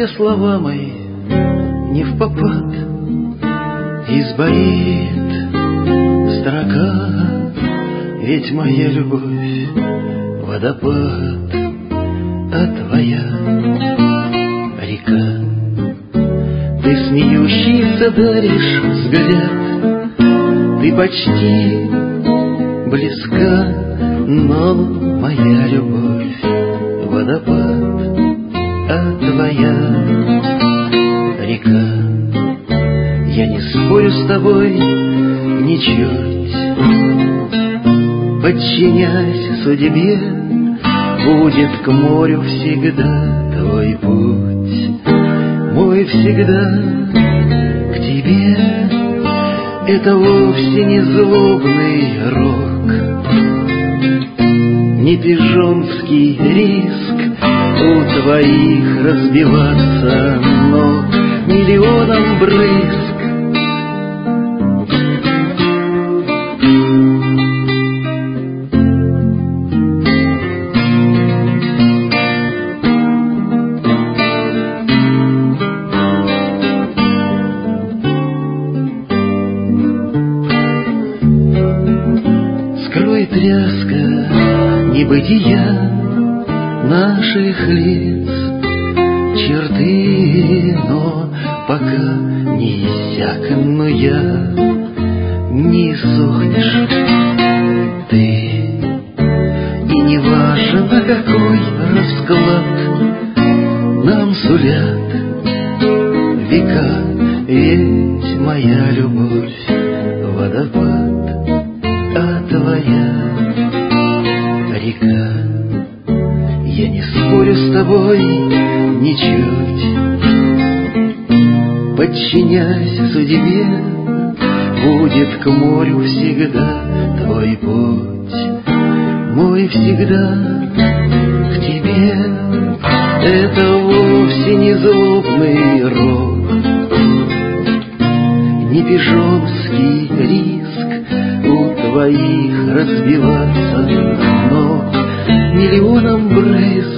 все слова мои не впопад, изборит строка, ведь моя любовь — водопад, а твоя — река. Ты смеющийся даришь взгляд, ты почти близка, но моя любовь — водопад, а твоя — река. Я не спорю с тобой ничуть, подчинясь судьбе, будет к морю всегда твой путь, мой всегда к тебе. Это вовсе не злобный рок, не пижонский риск у твоих разбиваться ног миллионом брызг. Скрой тряска небытия наших лиц черты, но пока не иссякну я, не сохнешь ты. И не важно, какой расклад нам сулят века, ведь моя любовь — водопад, а твоя — река. Я не спорю с тобой ничуть, подчинясь судьбе, будет к морю всегда твой путь, мой всегда к тебе. Это вовсе не злобный рок, не пижонский риск у твоих разбиваться ног миллионом брызг.